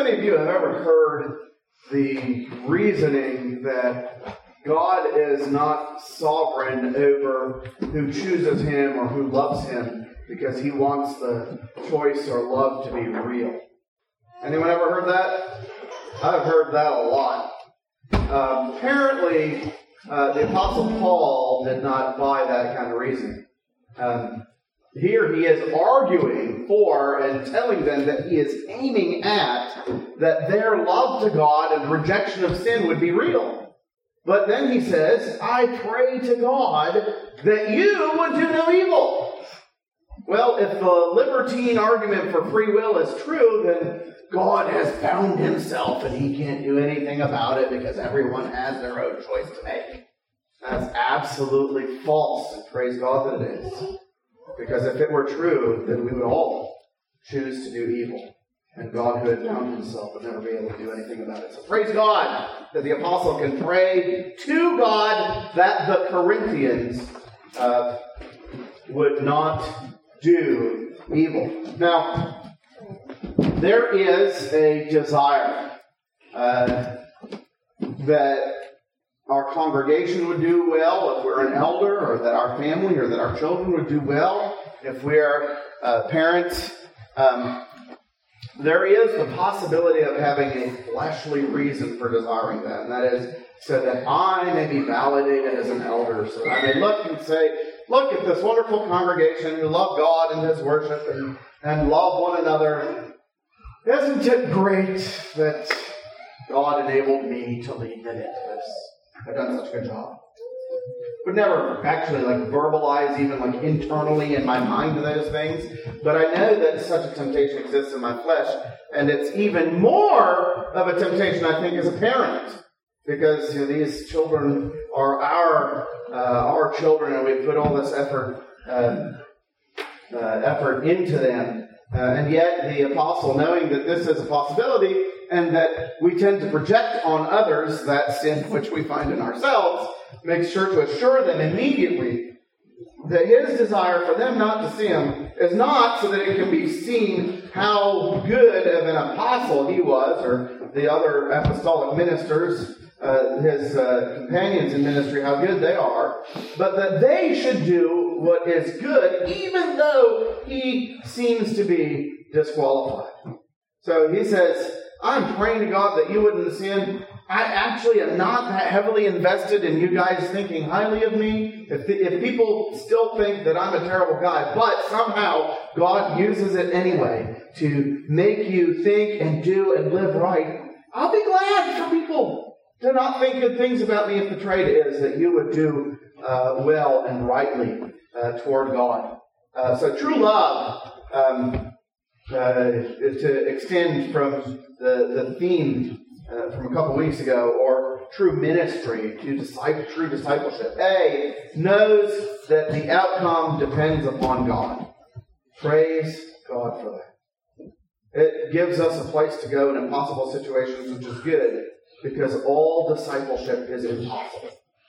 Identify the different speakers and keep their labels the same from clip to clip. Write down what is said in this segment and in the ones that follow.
Speaker 1: many of you have ever heard the reasoning that God is not sovereign over who chooses him or who loves him because he wants the choice or love to be real? Anyone ever heard that? I've heard that a lot. Apparently, the Apostle Paul did not buy that kind of reasoning. Here he is arguing for and telling them that he is aiming at that their love to God and rejection of sin would be real. But then he says, I pray to God that you would do no evil. Well, if the libertine argument for free will is true, then God has bound himself and he can't do anything about it because everyone has their own choice to make. That's absolutely false, and praise God that it is. Because if it were true, then we would all choose to do evil. And God, who had bound himself, would never be able to do anything about it. So praise God that the apostle can pray to God that the Corinthians would not do evil. Now, there is a desire that our congregation would do well if we're an elder, or that our family or that our children would do well if we're parents. There is the possibility of having a fleshly reason for desiring that, and that is so that I may be validated as an elder, so that I may look and say, look at this wonderful congregation who love God and his worship and love one another. Isn't it great that God enabled me to lead them into this? I've done such a good job. Would never actually verbalize even internally in my mind those things, but I know that such a temptation exists in my flesh, and it's even more of a temptation, I think, as a parent, because these children are our children, and we put all this effort into them, and yet the apostle, knowing that this is a possibility, and that we tend to project on others that sin which we find in ourselves, makes sure to assure them immediately that his desire for them not to sin is not so that it can be seen how good of an apostle he was, or the other apostolic ministers, his companions in ministry, how good they are, but that they should do what is good, even though he seems to be disqualified. So he says, I'm praying to God that you wouldn't sin. I actually am not that heavily invested in you guys thinking highly of me. If people still think that I'm a terrible guy, but somehow God uses it anyway to make you think and do and live right, I'll be glad for people to not think good things about me if the trait is that you would do well and rightly toward God. So true love, to extend from the theme from a couple weeks ago, or true ministry, to true discipleship, knows that the outcome depends upon God. Praise God for that. It gives us a place to go in impossible situations, which is good, because all discipleship is impossible.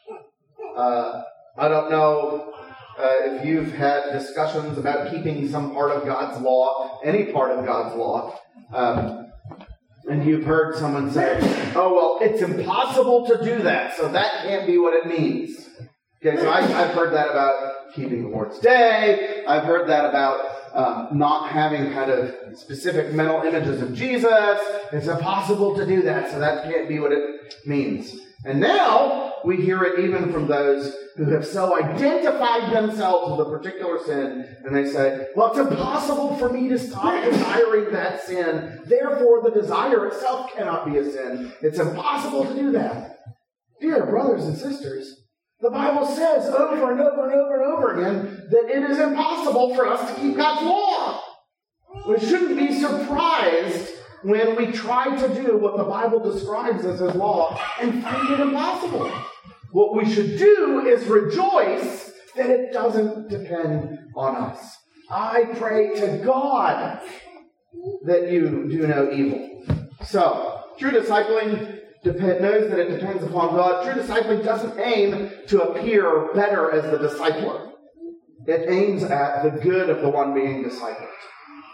Speaker 1: I don't know if you've had discussions about keeping some part of God's law, any part of God's law, and you've heard someone say, oh, well, it's impossible to do that, so that can't be what it means. Okay, so I've heard that about keeping the Lord's Day. I've heard that about not having kind of specific mental images of Jesus. It's impossible to do that, so that can't be what it means. And now we hear it even from those who have so identified themselves with a particular sin, and they say, well, it's impossible for me to stop desiring that sin. Therefore, the desire itself cannot be a sin. It's impossible to do that. Dear brothers and sisters, the Bible says over and over and over and over again that it is impossible for us to keep God's law. We shouldn't be surprised when we try to do what the Bible describes as his law and find it impossible. What we should do is rejoice that it doesn't depend on us. I pray to God that you do no evil. So, true discipling knows that it depends upon God. True discipling doesn't aim to appear better as the discipler. It aims at the good of the one being discipled.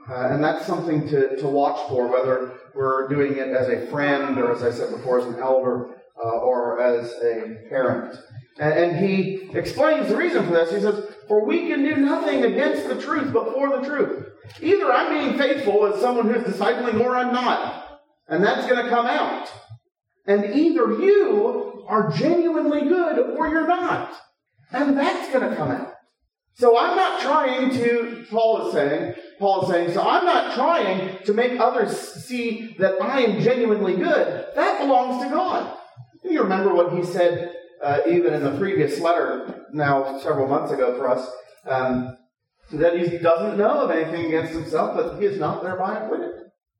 Speaker 1: And that's something to watch for, whether we're doing it as a friend or, as I said before, as an elder or as a parent. And he explains the reason for this. He says, "For we can do nothing against the truth, but for the truth." Either I'm being faithful as someone who's discipling, or I'm not. And that's going to come out. And either you are genuinely good, or you're not. And that's going to come out. So I'm not trying to, Paul is saying, so I'm not trying to make others see that I am genuinely good. That belongs to God. You remember what he said even in the previous letter, now several months ago for us, that he doesn't know of anything against himself, but he is not thereby acquitted.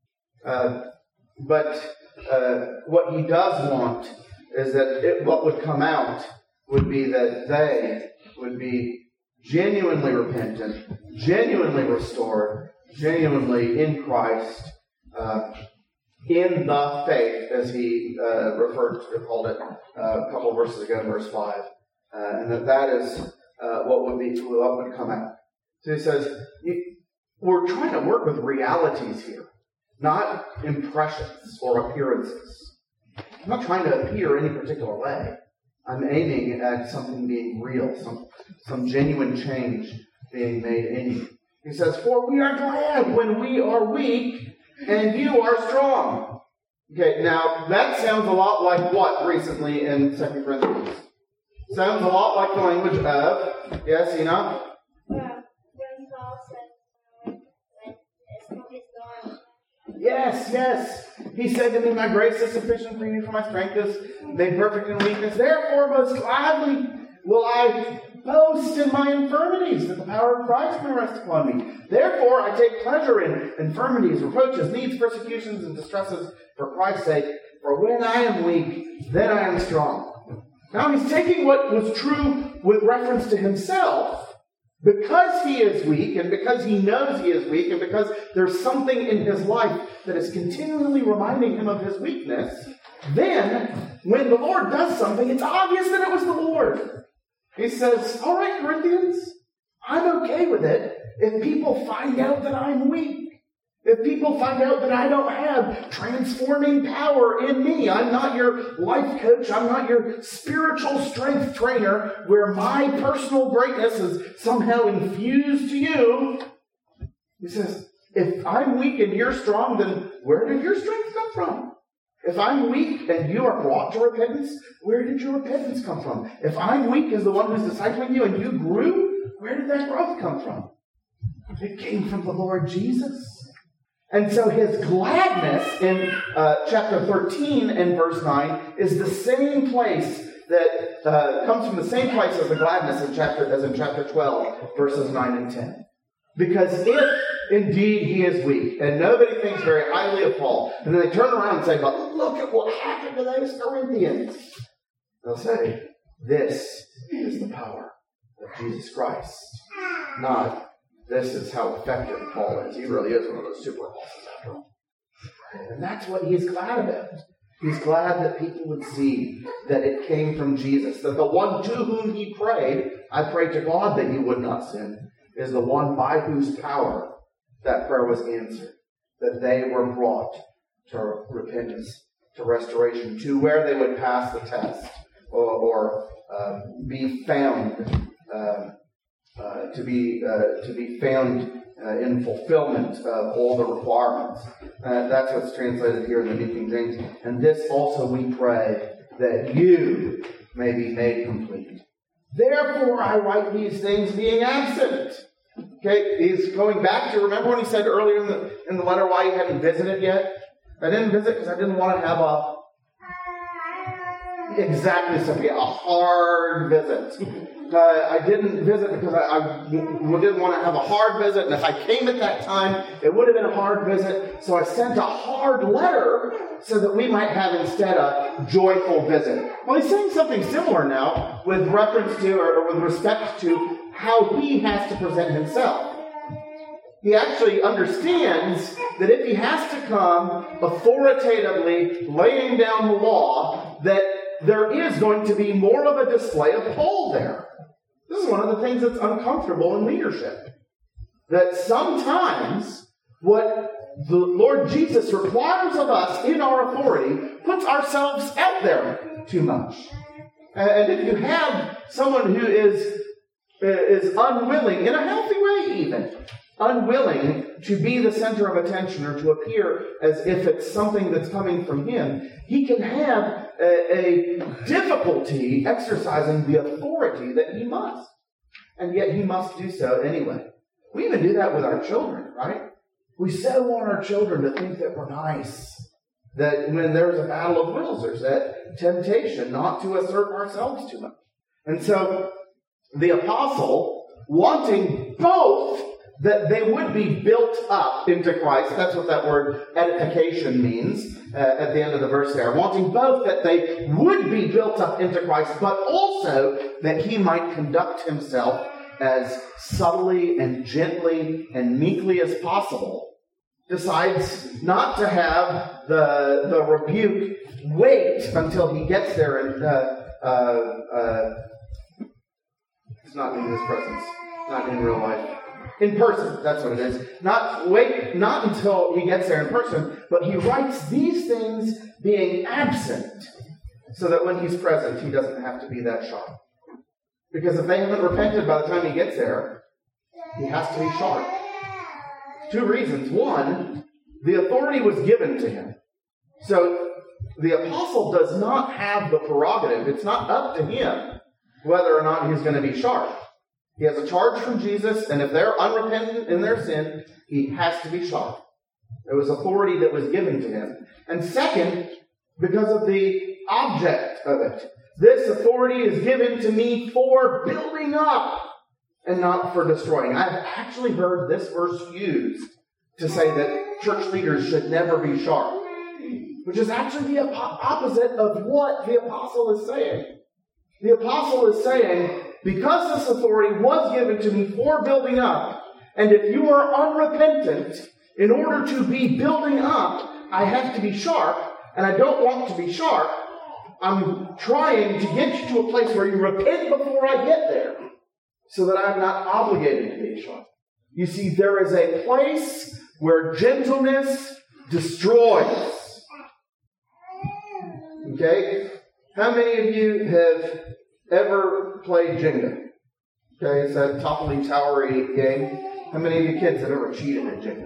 Speaker 1: But what he does want is that what would come out would be that they would be genuinely repentant, genuinely restored, genuinely in Christ, in the faith, as he called it a couple of verses ago, verse 5. And that is what would come out. So he says, we're trying to work with realities here, not impressions or appearances. I'm not trying to appear any particular way. I'm aiming at something being real, some genuine change being made in you. He says, "For we are glad when we are weak, and you are strong." Okay, now that sounds a lot like what recently in 2 Corinthians? Sounds a lot like the language of, yes, Enoch?
Speaker 2: When Paul said,
Speaker 1: Yes. He said to me, "My grace is sufficient for you, for my strength is made perfect in weakness. Therefore, most gladly will I boast in my infirmities, that the power of Christ may rest upon me. Therefore, I take pleasure in infirmities, reproaches, needs, persecutions, and distresses for Christ's sake. For when I am weak, then I am strong." Now he's taking what was true with reference to himself, because he is weak, and because he knows he is weak, and because there's something in his life that is continually reminding him of his weakness. Then, when the Lord does something, it's obvious that it was the Lord. He says, "All right, Corinthians, I'm okay with it if people find out that I'm weak. If people find out that I don't have transforming power in me. I'm not your life coach. I'm not your spiritual strength trainer where my personal greatness is somehow infused to you." He says, if I'm weak and you're strong, then where did your strength come from? If I'm weak and you are brought to repentance, where did your repentance come from? If I'm weak as the one who's discipling you and you grew, where did that growth come from? It came from the Lord Jesus. And so his gladness in chapter 13 and verse 9 is the same place that comes from the same place as the gladness in chapter 12, verses 9 and 10. Because if indeed he is weak, and nobody thinks very highly of Paul, and then they turn around and say, "But look at what happened to those Corinthians," they'll say, "This is the power of Jesus Christ." Not, "This is how effective Paul is." He really is one of those super apostles after all. And that's what he's glad about. He's glad that people would see that it came from Jesus, that the one to whom he prayed, "I pray to God that you would not sin," is the one by whose power that prayer was answered, that they were brought to repentance, to restoration, to where they would pass the test or be found to be found in fulfillment of all the requirements. That's what's translated here in the New King James. "And this also we pray, that you may be made complete. Therefore I write these things being absent." Okay, he's going back to, remember when he said earlier in the letter why he hadn't visited yet? I didn't visit because I didn't want to have a hard visit. I didn't visit because I didn't want to have a hard visit, and if I came at that time, it would have been a hard visit. So I sent a hard letter so that we might have instead a joyful visit. Well, he's saying something similar now with reference to, or with respect to, how he has to present himself. He actually understands that if he has to come authoritatively laying down the law, that there is going to be more of a display of Paul there. This is one of the things that's uncomfortable in leadership. That sometimes what the Lord Jesus requires of us in our authority puts ourselves out there too much. And if you have someone who is unwilling, in a healthy way even, unwilling to be the center of attention or to appear as if it's something that's coming from him, he can have a difficulty exercising the authority that he must. And yet he must do so anyway. We even do that with our children, right? We so want our children to think that we're nice. That when there's a battle of wills, there's that temptation not to assert ourselves too much. And so the apostle, wanting both that they would be built up into Christ, that's what that word edification means at the end of the verse there, wanting both that they would be built up into Christ, but also that he might conduct himself as subtly and gently and meekly as possible, decides not to have the rebuke wait until he gets there and it's not in his presence, not in real life. In person, that's what it is. Not until he gets there in person, but he writes these things being absent so that when he's present, he doesn't have to be that sharp. Because if they haven't repented by the time he gets there, he has to be sharp. Two reasons. One, the authority was given to him. So the apostle does not have the prerogative. It's not up to him whether or not he's going to be sharp. He has a charge from Jesus, and if they're unrepentant in their sin, he has to be sharp. There was authority that was given to him. And second, because of the object of it. This authority is given to me for building up and not for destroying. I've actually heard this verse used to say that church leaders should never be sharp, which is actually the opposite of what the apostle is saying. The apostle is saying, because this authority was given to me for building up, and if you are unrepentant, in order to be building up, I have to be sharp, and I don't want to be sharp. I'm trying to get you to a place where you repent before I get there, so that I'm not obligated to be sharp. You see, there is a place where gentleness destroys. Okay? How many of you have ever played Jenga? Okay, it's that topply towery game. How many of you kids have ever cheated at Jenga?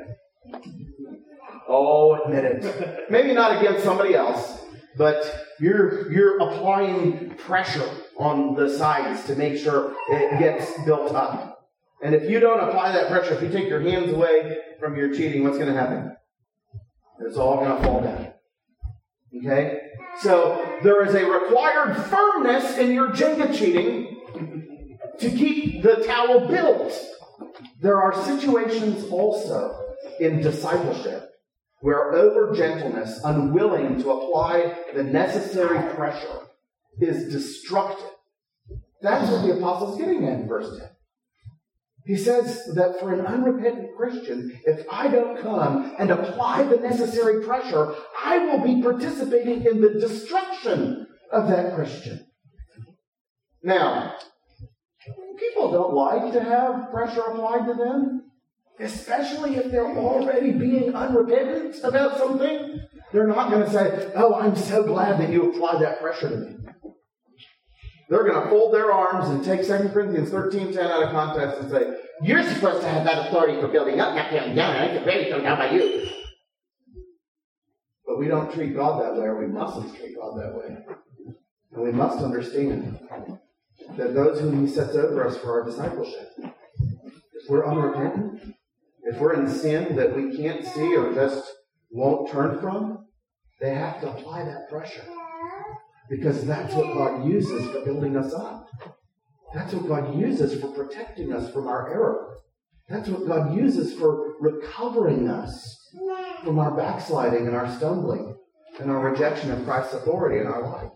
Speaker 1: Oh, admit it. Maybe not against somebody else, but you're applying pressure on the sides to make sure it gets built up. And if you don't apply that pressure, if you take your hands away from your cheating, what's going to happen? It's all going to fall down. Okay? So there is a required firmness in your Jenga cheating to keep the tower built. There are situations also in discipleship where over-gentleness, unwilling to apply the necessary pressure, is destructive. That's what the apostle's getting at in verse 10. He says that for an unrepentant Christian, if I don't come and apply the necessary pressure, I will be participating in the destruction of that Christian. Now, people don't like to have pressure applied to them, especially if they're already being unrepentant about something. They're not going to say, oh, I'm so glad that you applied that pressure to me. They're going to fold their arms and take 2 Corinthians 13:10 out of context and say, you're supposed to have that authority for building up, not tearing down. I can barely come down by you. But we don't treat God that way, or we mustn't treat God that way. And we must understand that those whom he sets over us for our discipleship, if we're unrepentant, if we're in sin that we can't see or just won't turn from, they have to apply that pressure. Because that's what God uses for building us up. That's what God uses for protecting us from our error. That's what God uses for recovering us from our backsliding and our stumbling and our rejection of Christ's authority in our life.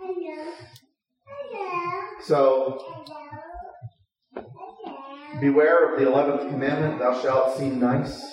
Speaker 1: So, beware of the 11th commandment, thou shalt seem nice.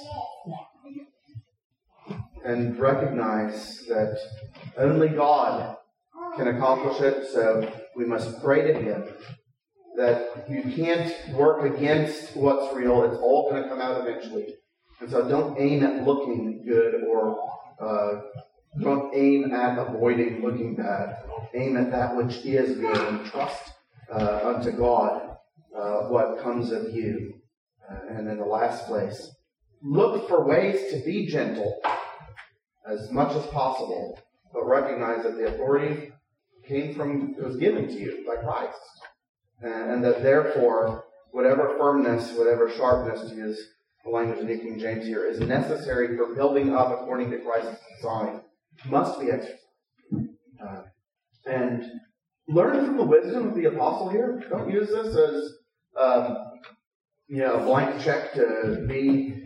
Speaker 1: And recognize that only God can accomplish it, so we must pray to him that you can't work against what's real. It's all going to come out eventually. And so don't aim at looking good or don't aim at avoiding looking bad. Aim at that which is good and trust unto God what comes of you. And in the last place, look for ways to be gentle as much as possible, but recognize that the authority was given to you by Christ. And that therefore, whatever firmness, whatever sharpness, to use the language of New King James here, is necessary for building up according to Christ's design, must be exercised. And learn from the wisdom of the apostle here. Don't use this as a blank check to be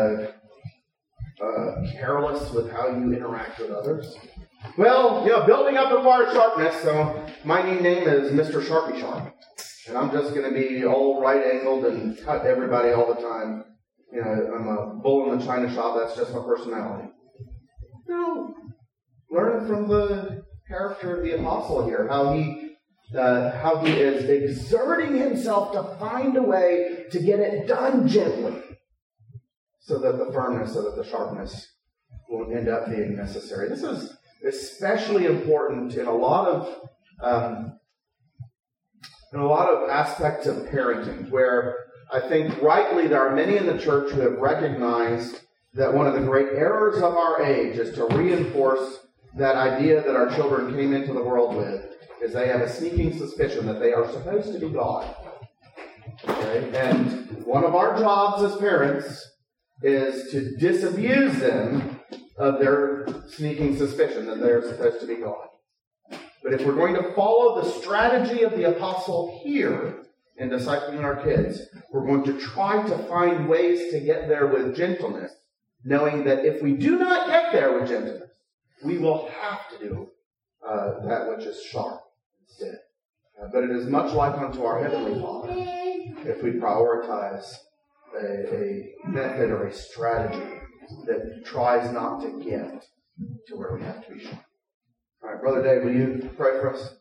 Speaker 1: careless with how you interact with others. Well, building up requires sharpness, so my new name is Mr. Sharpie Sharp. And I'm just going to be all right-angled and cut everybody all the time. I'm a bull in the china shop. That's just my personality. No. Learn from the character of the apostle here, how he is exerting himself to find a way to get it done gently, so that the firmness, so that the sharpness won't end up being necessary. This is especially important in a lot of aspects of parenting, where I think rightly there are many in the church who have recognized that one of the great errors of our age is to reinforce that idea that our children came into the world with, is they have a sneaking suspicion that they are supposed to be God. Okay? And one of our jobs as parents is to disabuse them of their sneaking suspicion that they're supposed to be God. But if we're going to follow the strategy of the apostle here in discipling our kids, we're going to try to find ways to get there with gentleness, knowing that if we do not get there with gentleness, we will have to do that which is sharp instead. But it is much like unto our Heavenly Father if we prioritize a method or a strategy that tries not to get to where we have to be sharp. All right, Brother Dave, will you pray for us?